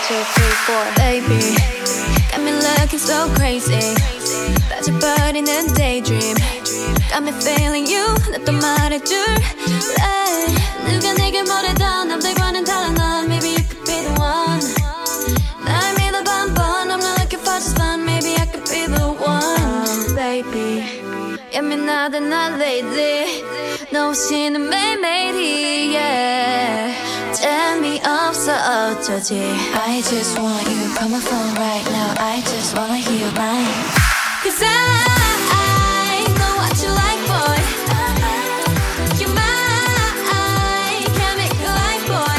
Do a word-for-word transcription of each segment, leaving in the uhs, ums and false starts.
two, three, four. Baby, got me looking so crazy. 빠져버리는 daydream. Got me feeling you. 나 또 말해줄래. 누가 내게 뭐래도 남들과는 달라 넌. Maybe you could be the one. 날 믿어봐 한번. I'm not looking for just fun. Maybe I could be the one. Baby, 예민하다 나 lately. 너 없이는 매일매일이 yeah. 재미없어 어쩌지. I just want you. Call my phone right now. I just wanna hear your line. Cause I, I know what you like, boy. You're mine, can't make you like, boy.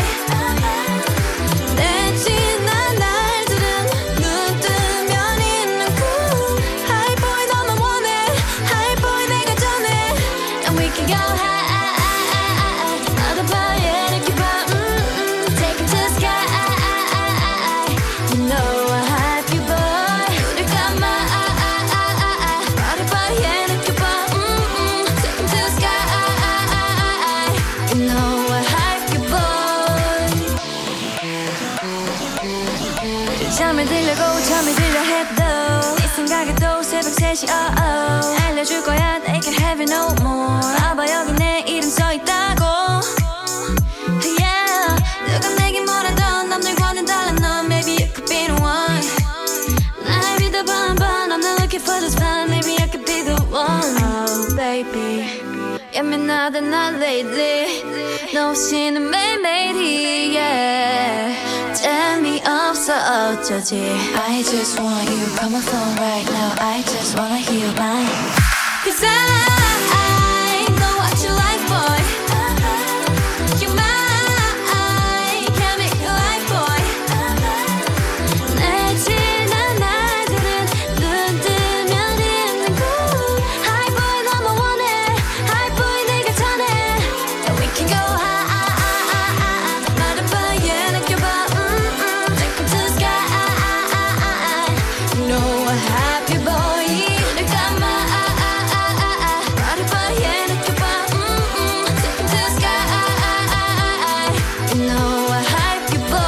내 지난 날들은 눈 뜨면 있는 cool high boy 너만 원해 high boy 내가 전해 And we can go high 받아봐 yeah 느껴봐 mm, mm, take it to the sky You know I hype you boy 우릴 감아 잠을 들려고 잠이 들려 해도 네 생각에 또 새벽 세 시 oh, oh. 알려줄 거야 they can have it no more 봐봐 여기 내 이름 써있다고 yeah. 누가 내게 뭐라던 남들과는 달라 넌 Maybe you could be the one 날 믿어봐 한번 I'm not looking for this fun Maybe I could be the one Oh baby 예민하다 나 lately 너 없이는 매일매일이 yeah. 재미없어 어쩌지 I just want you. Call my phone right now. I just wanna hear your line. Cause I, I know what you like, boy. You're mine, can't make you like, boy. 내 지난 날들은 눈 뜨면 있는 cool high boy 너만 원해 high boy 내가 전해 And we can go high 말해봐 yeah 느껴봐 mm, mm, take it to the sky You know I hype you boy 늘 감아 말해봐 yeah 느껴봐 mm, mm, take it to the sky You know I hype you boy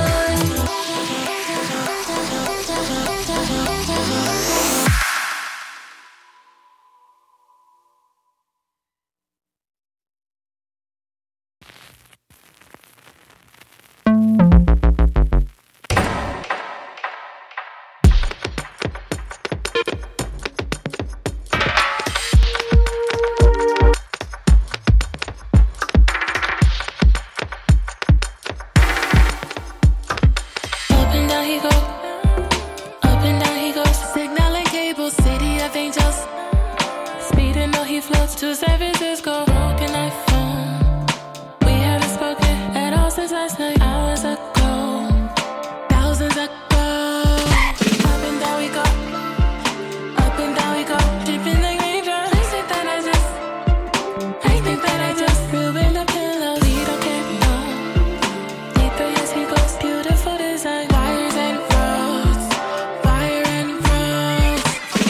Up and down he goes, up and down he goes. Signaling cable, city of angels. Speeding though he floats to San Francisco. Broken iPhone. We haven't spoken at all since last night. Hours ago, thousands ago. Up and down we go, up and down we go. Dripping like raindrops. I think that I just, I think that I just ruined the pillow. We don't care, no. Deeper as he goes, beautiful design. Wires and roads, wire and roads.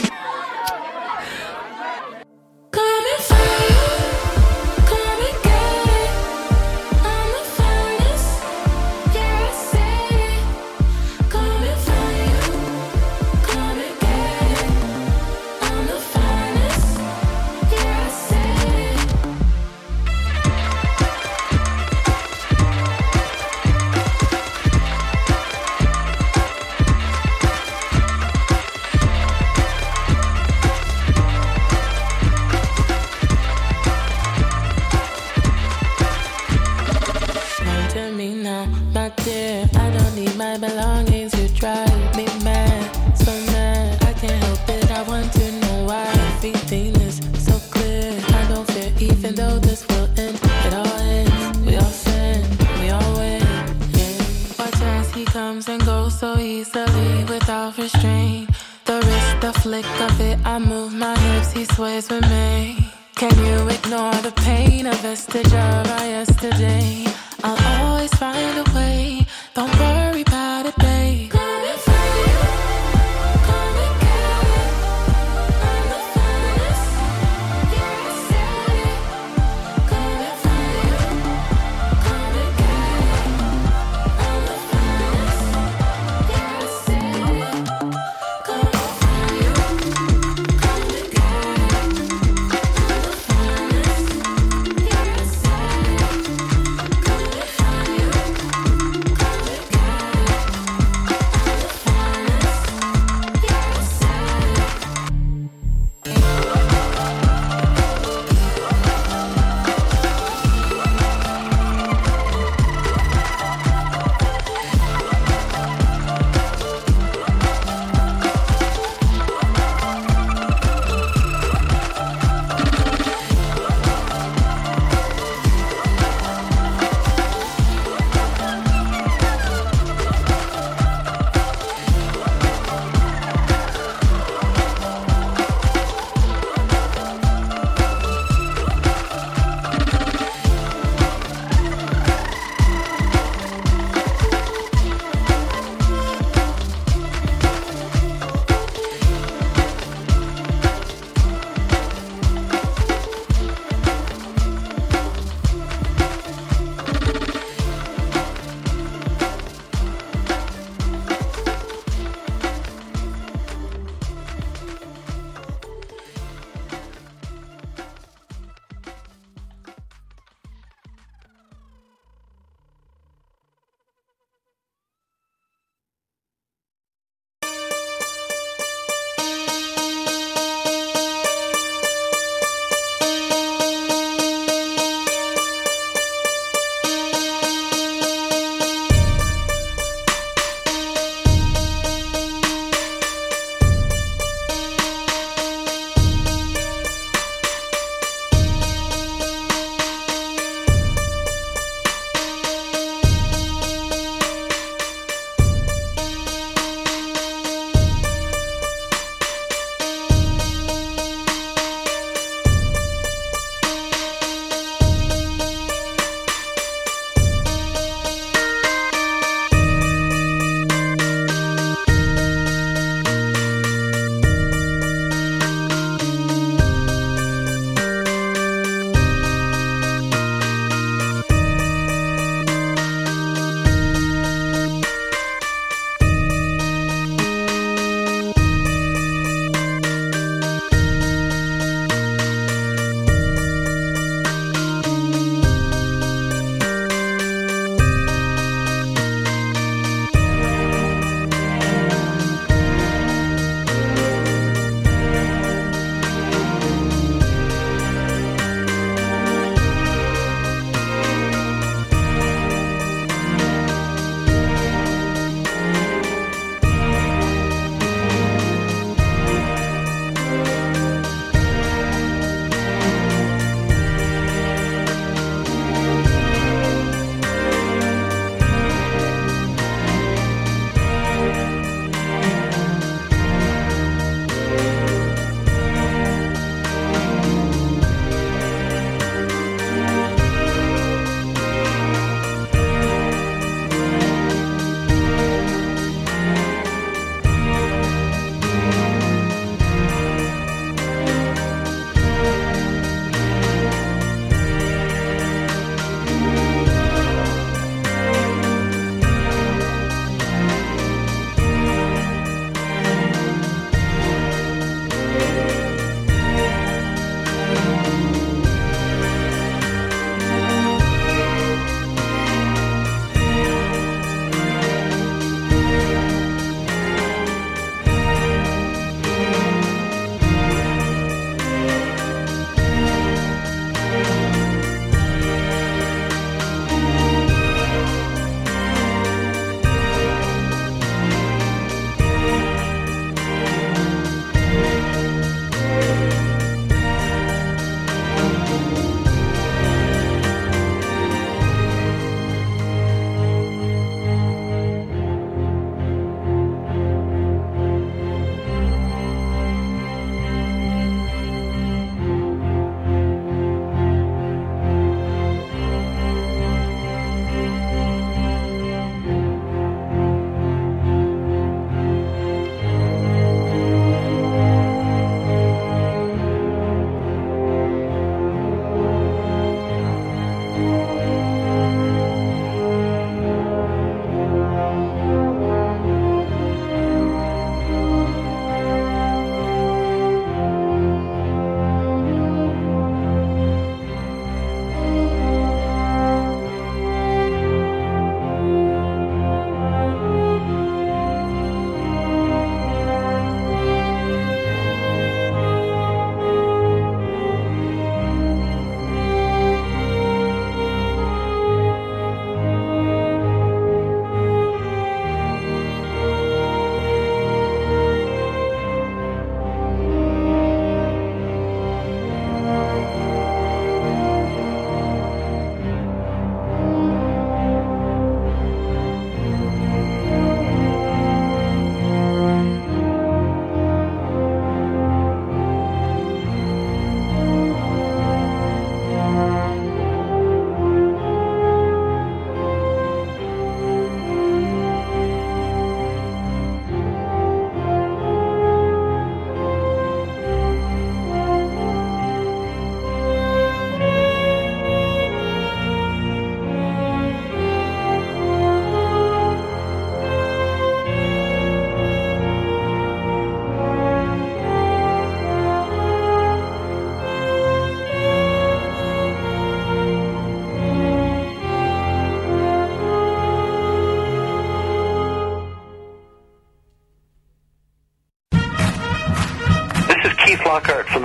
Coming for you, come and get it. I'm the finest, yeah I said it. Coming for you, come and get it. I'm the finest, yeah I said it. Come to me now, my dear. I don't need my belongings. You drive me mad, so mad. I can't help it. I want to know why everything is so clear. I don't fear, even though this will end. It all ends. We all sin, we all win. Yeah. Watch as he comes and goes so easily without restraint. The wrist, the flick of it. I move my hips. He sways with me. Can you ignore the pain? A vestige of our yesterday. I'll always find a way. Don't worry about it, babe. Coming for you, come and get it. I'm the finest, yeah I said it. Coming for you, come and get it. I'm the finest,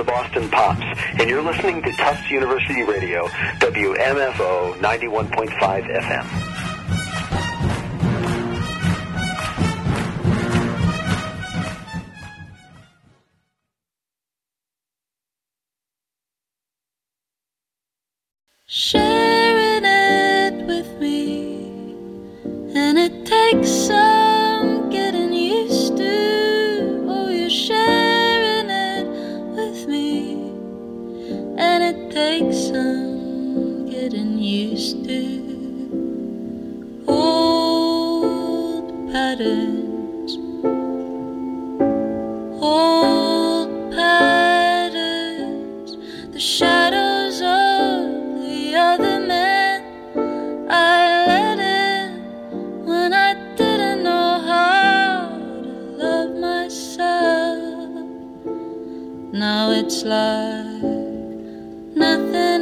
Boston Pops, and you're listening to Tufts University Radio, W M F O ninety-one point five F M. Sharing it with me, and it takes some getting used to. Oh, you're sharing it with me, and it takes some getting used to. Old patterns, old patterns, the shadows of other men I let in when I didn't know how to love myself. Now it's like nothing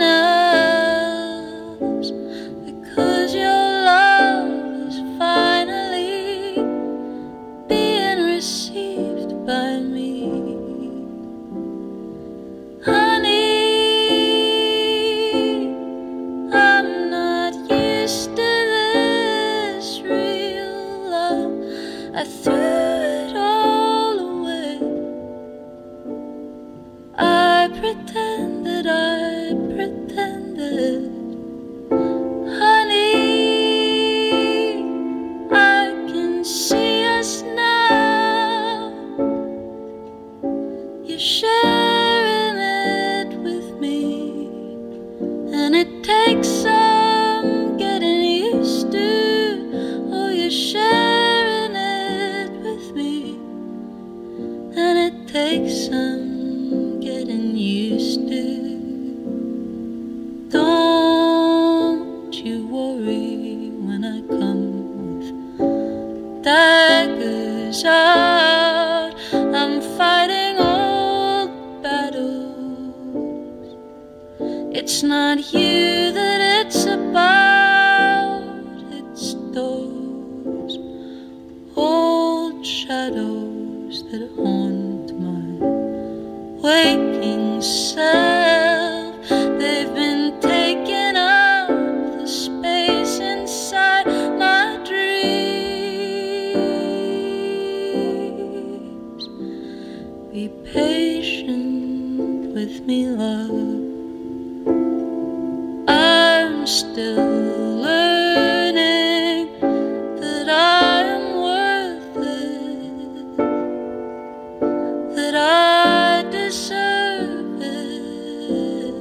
else, because your love is finally being received by me. Honey, I threw it all away. I pretended, I pretended. Honey, I can see us now. You're sharing it with me, and it takes some getting used to. Oh, you're sharing and it takes some getting used to. Don't you worry when I come with daggers out. I'm fighting old battles. It's not you that it's about, it's those old shadows that haunt my waking self. They've been taking up the space inside my dreams. Be patient with me, love. I'm still learning that I am that I deserve it.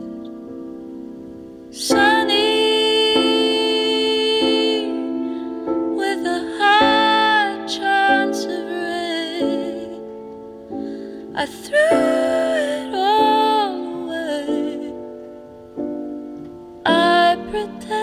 Sunny, with a high chance of rain, I threw it all away. I pretend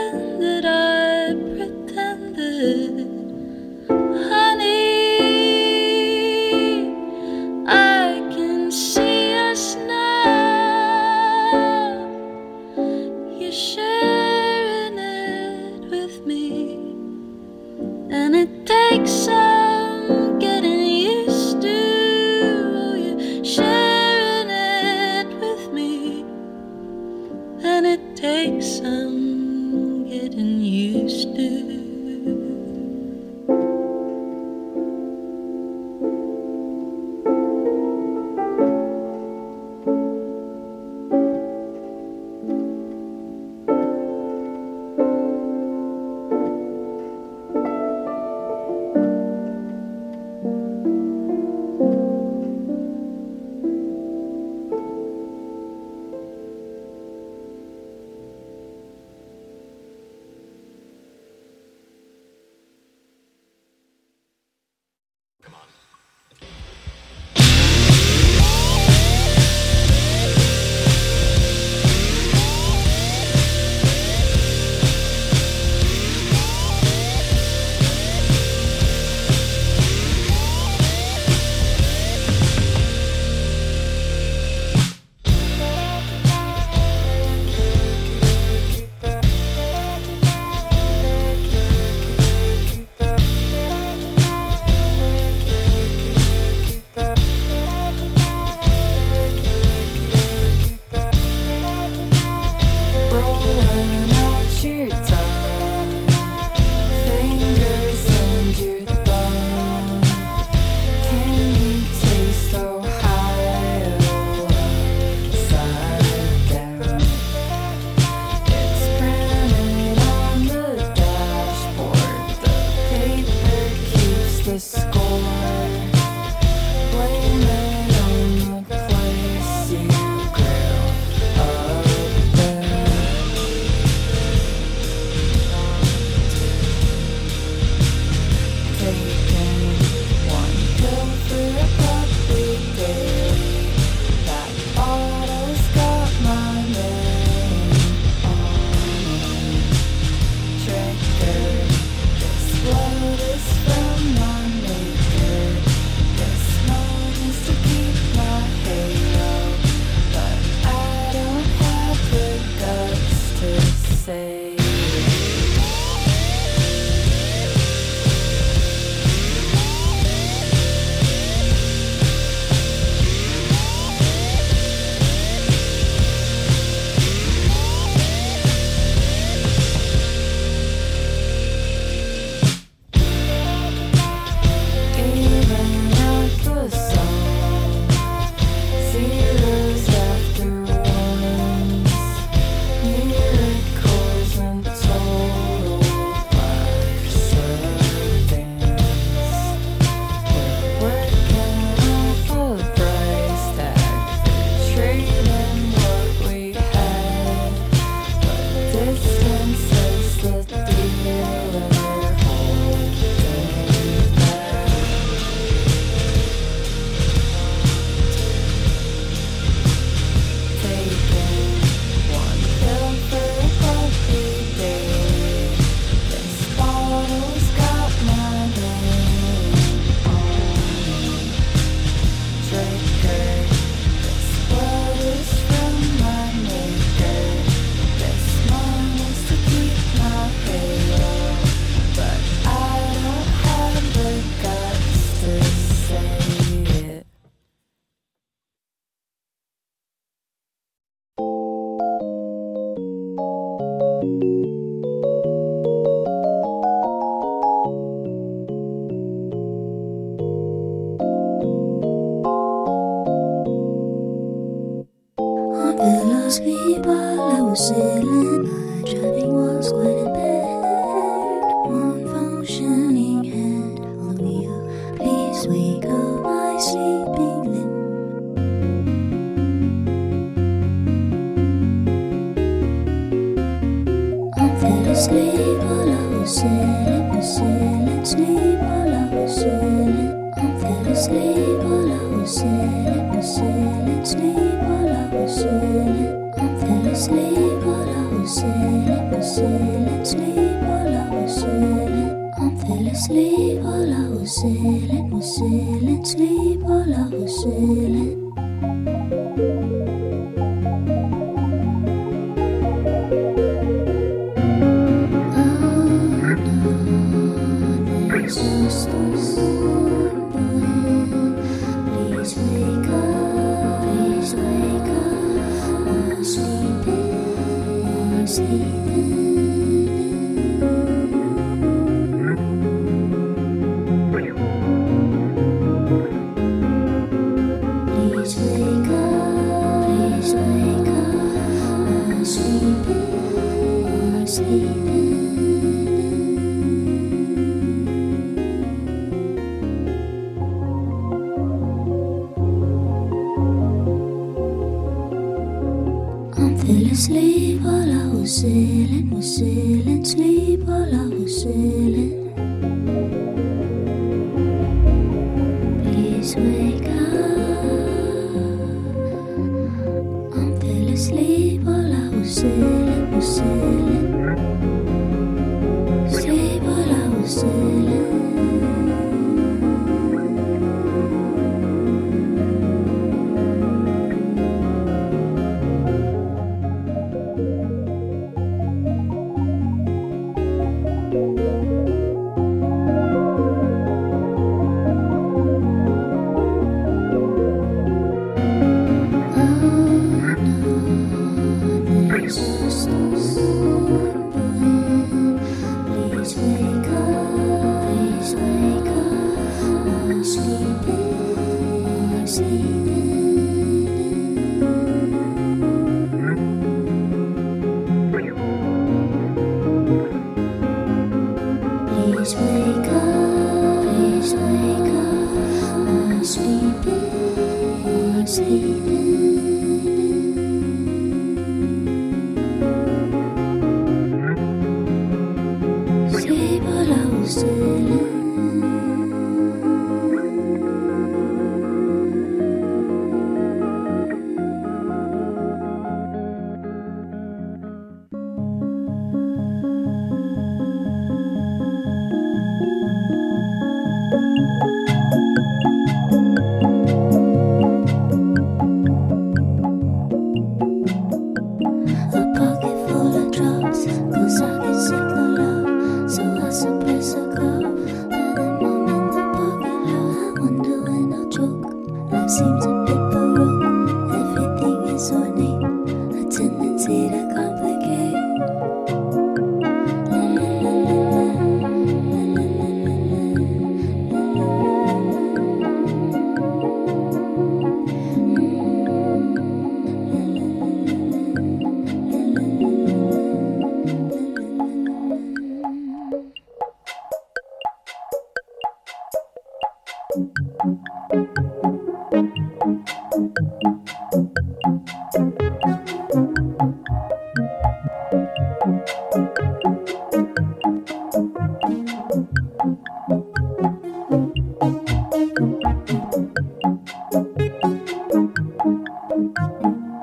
Please wake up.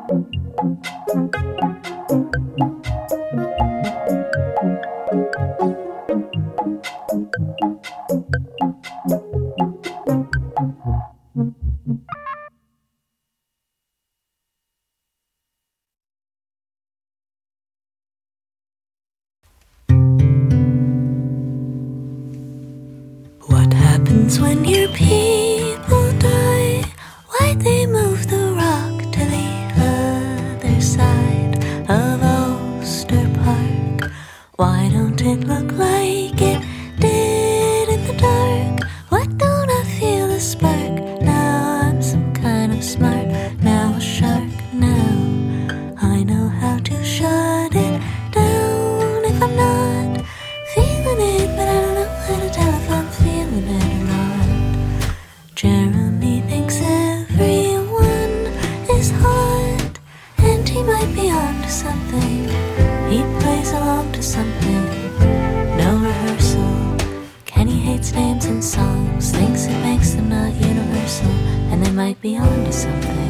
What happens when your people die? Why they move the rock to the other side of Ulster Park? Why don't it look like it did in the dark? Why don't I feel a spark? Now I'm some kind of smart, now a shark. Now I know how to shut it down if I'm not feeling it, but I don't know how to tell if I'm feeling it or not. Jeremy thinks everyone is hot, and he might be on to something. He plays along to something. No rehearsal. Kenny hates names and songs, thinks it makes them not universal, and they might be on to something.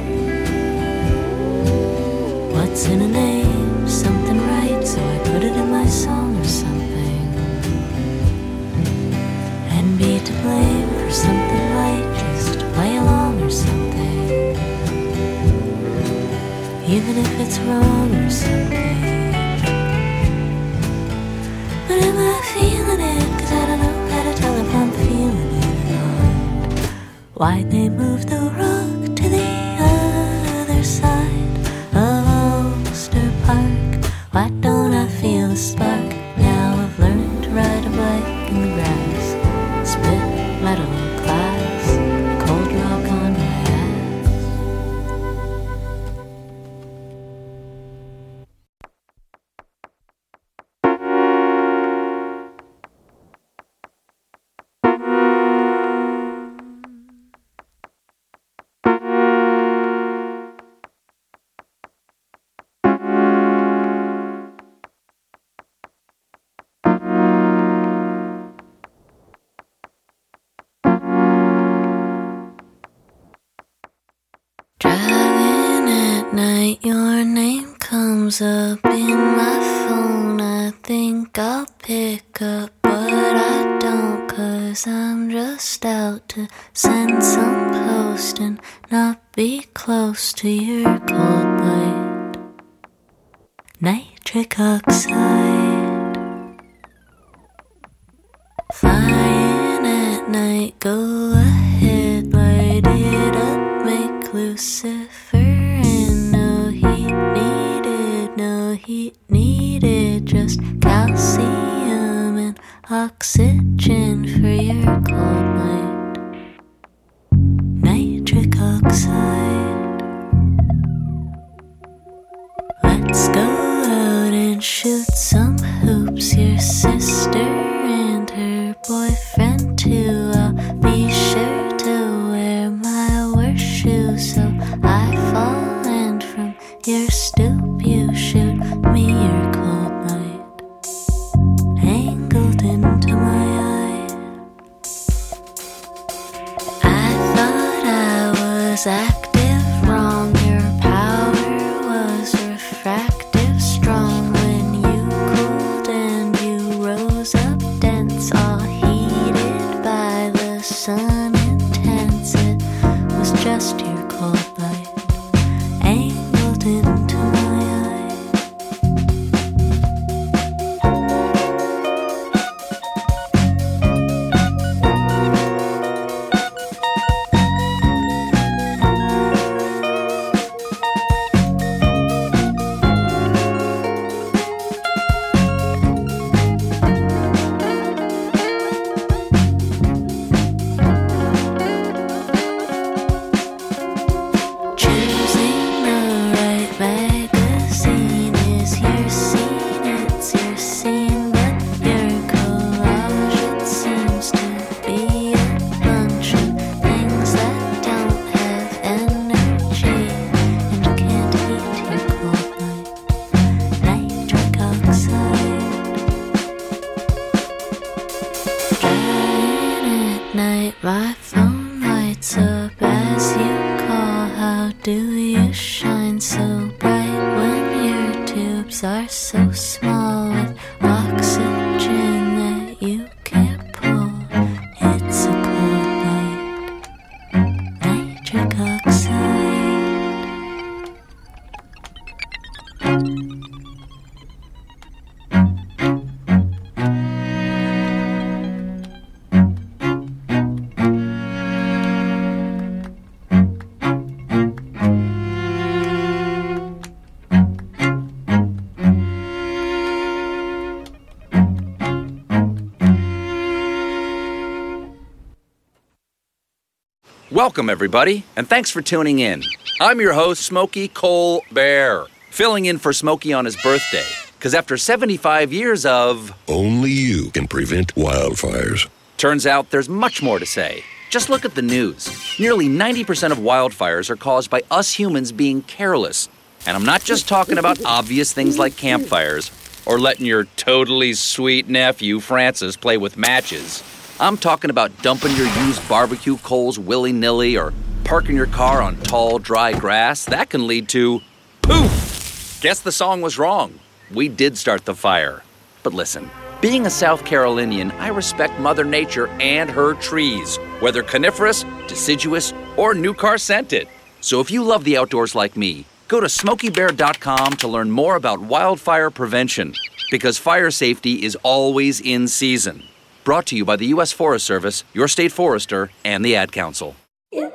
What's in a name? Something right, so I put it in my song or something. And be to blame for something light, just to play along or something. Even if it's wrong or something. But am I feeling it? Cause I don't know how to tell if I'm feeling it or not. Why'd they move the rock to the other side of Ulster Park? Why don't I feel a spark? Now I've learned to ride a bike in the grass. Spit metal glass, cold rock on my Your name comes up in my phone. I think I'll pick up, but I don't, cause I'm just out to send some post and not be close to your cold light. Nitric oxide, flying at night. Go ahead, light it up, make Lucifer. No heat needed, just calcium and oxygen for your cold light. Nitric oxide. Let's go out and shoot some hoops. Your sister and her boyfriend too. I'll be sure to wear my worst shoes so I fall, and from your stoop you shoot me your cold light angled into my eye. I thought I was active wrong. Your power was refractive strong. When you cooled and you rose up dense, all heated by the sun intense. It was just your cold light angled into my choosing the right man. shine so bright when your tubes are so small with oxygen that you can't pull. It's a cold night, nitric oxide. Welcome, everybody, and thanks for tuning in. I'm your host, Smokey Cole Bear, filling in for Smokey on his birthday, because after seventy-five years of... Only you can prevent wildfires. Turns out there's much more to say. Just look at the news. Nearly ninety percent of wildfires are caused by us humans being careless. And I'm not just talking about obvious things like campfires or letting your totally sweet nephew, Francis, play with matches. I'm talking about dumping your used barbecue coals willy-nilly or parking your car on tall, dry grass. That can lead to poof! Guess the song was wrong. We did start the fire. But listen, being a South Carolinian, I respect Mother Nature and her trees, whether coniferous, deciduous, or new car scented. So if you love the outdoors like me, go to smokey bear dot com to learn more about wildfire prevention, because fire safety is always in season. Brought to you by the U S Forest Service, your state forester, and the Ad Council. Yeah.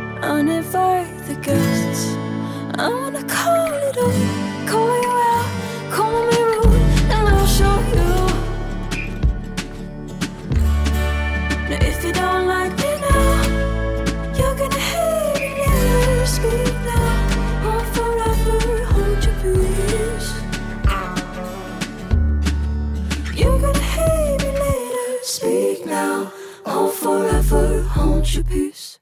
Uninvite the guests. I wanna call it up, call you out, non, je sais plus.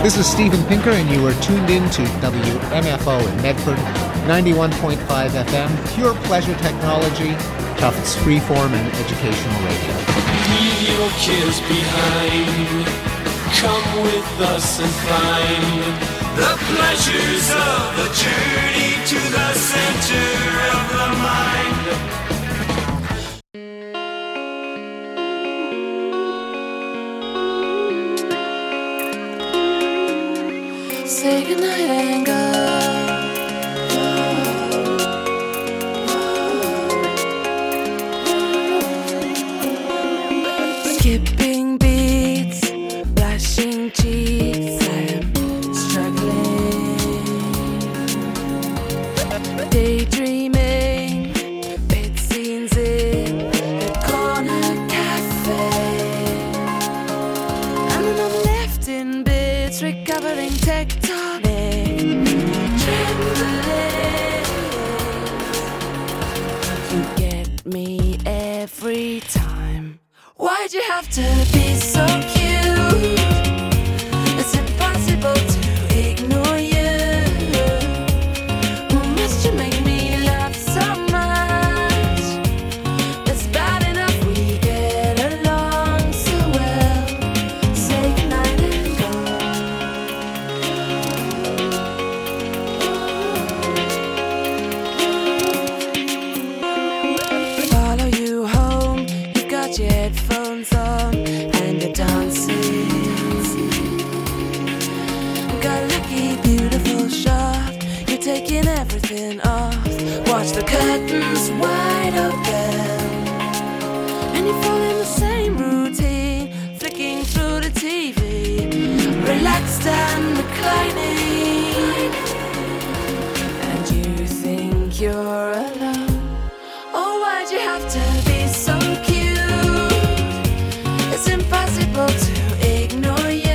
This is Steven Pinker, and you are tuned in to W M F O in Medford, ninety-one point five F M, pure pleasure technology, Tufts freeform and educational radio. Leave your cares behind. Come with us and find the pleasures of the journey to the center of the mind. Say goodnight and go. Skipping beats, flashing cheeks, I am struggling. Daydreaming, bed scenes in the corner cafe. And then I'm left in bits, recovering tectonic trembling. You get me every time. Why'd you have to be so cute? It's impossible to ignore you. Must you make me laugh so much? It's bad enough we get along so well. Say goodnight and go. Follow you home, you've got your headphones on and you're dancing. Got a lucky, beautiful shot, you're taking everything off. Watch the curtains wide open, and you fall in the same routine, flicking through the T V, relaxed and reclining. And you think you're alone. Oh, why'd you have to be so cute? It's impossible to ignore you.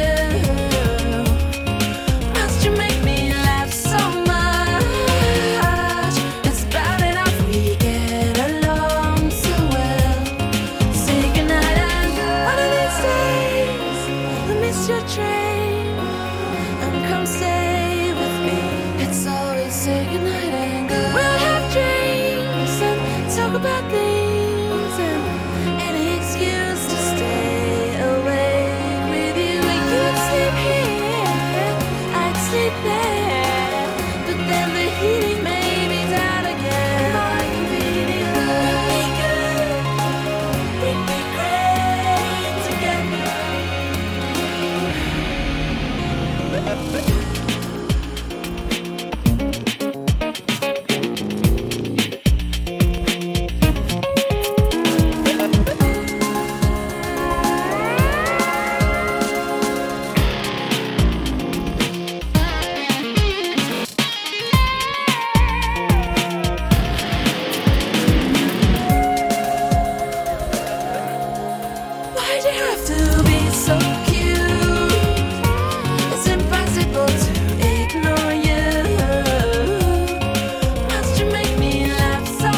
Must you make me laugh so much? It's bad enough we get along so well. Say goodnight and go. One of these days I'll miss your train and come stay with me. It's always say goodnight and go. We'll have drinks and talk about things and any excuse to stay awake with you. You'd sleep here, I'd sleep there, but then the heating may be down again. More convenient. We'd be good, we'd be great together. Why'd you have to be so cute? It's impossible to ignore you. Must you make me laugh so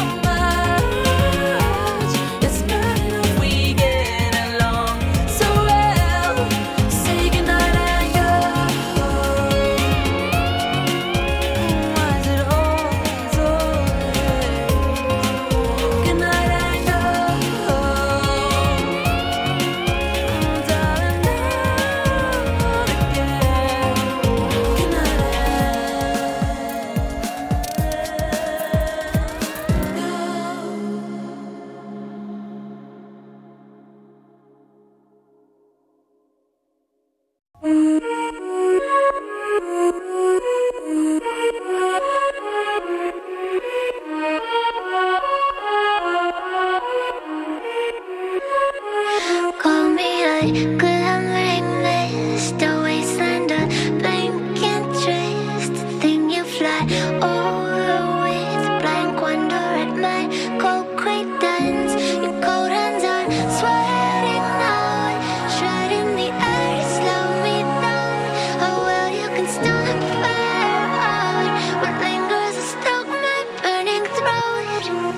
much? It's bad enough we get along so well. Say goodnight and go. Why is it always, always goodnight and go? Darling, not again. Goodnight Call me a glamorous mist, a wasteland of blank interest. The thing you fly over with blind wonder at my cold credence. Your cold hands are sweating out, shredding the air to slow me down. Oh well, you can stop fire out. What lingers to stoke my burning throat.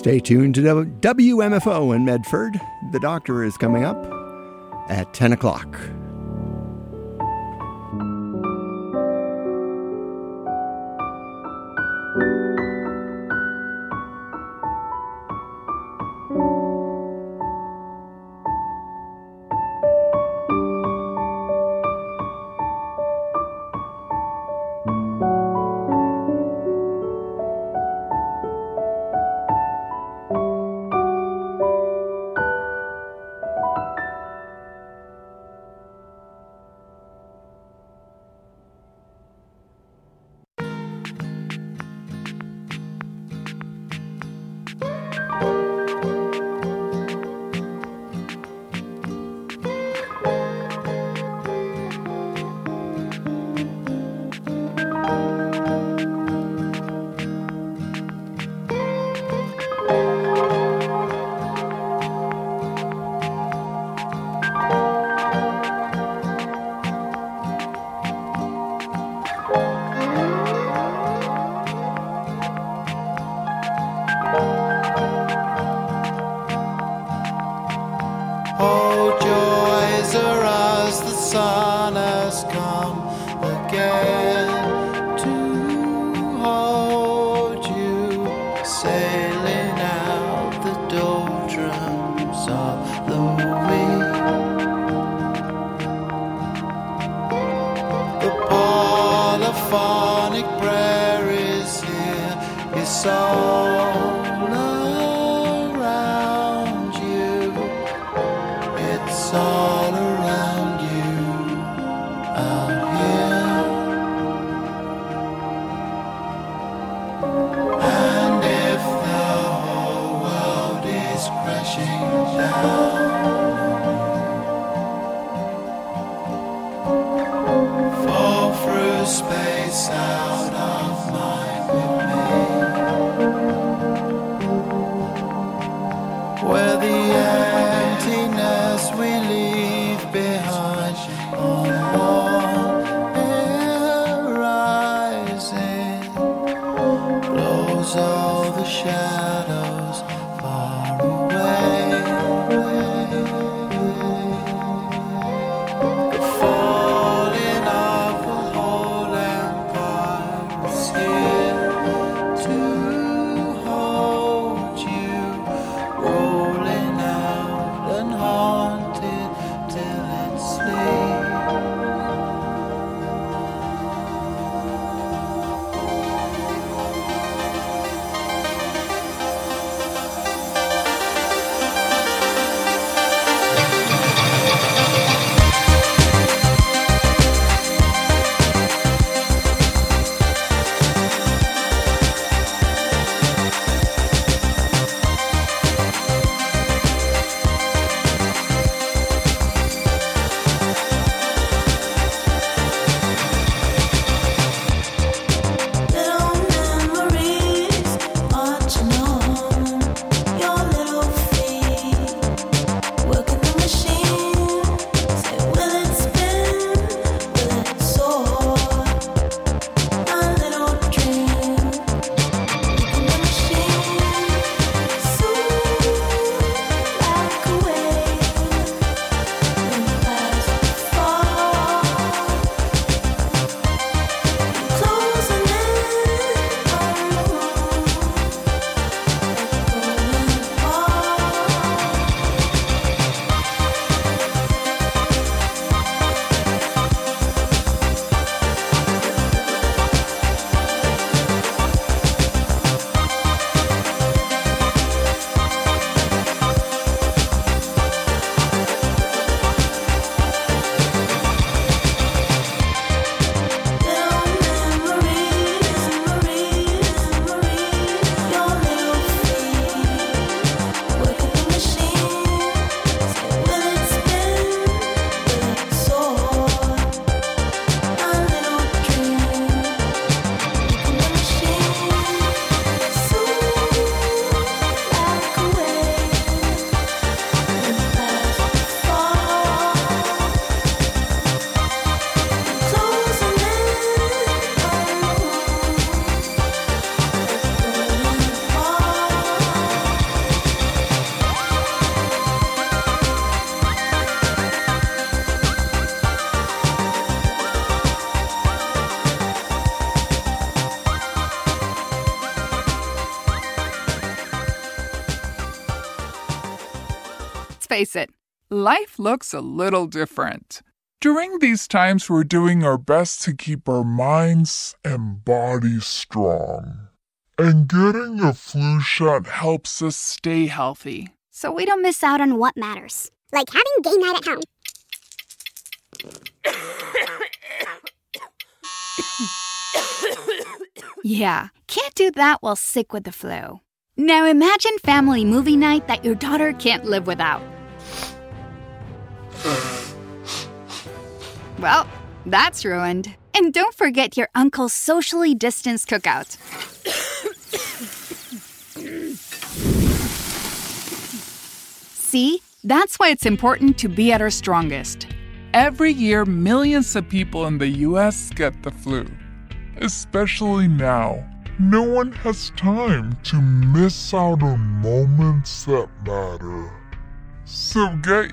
Stay tuned to W M F O in Medford. The Doctor is coming up at ten o'clock. face it, life looks a little different. During these times, we're doing our best to keep our minds and bodies strong. And getting a flu shot helps us stay healthy. So we don't miss out on what matters. Like having game night at home. Yeah, can't do that while sick with the flu. Now imagine family movie night that your daughter can't live without. Well, that's ruined. And don't forget your uncle's socially distanced cookout. See, that's why it's important to be at our strongest. Every year, millions of people in the U S get the flu. Especially now. No one has time to miss out on moments that matter. So get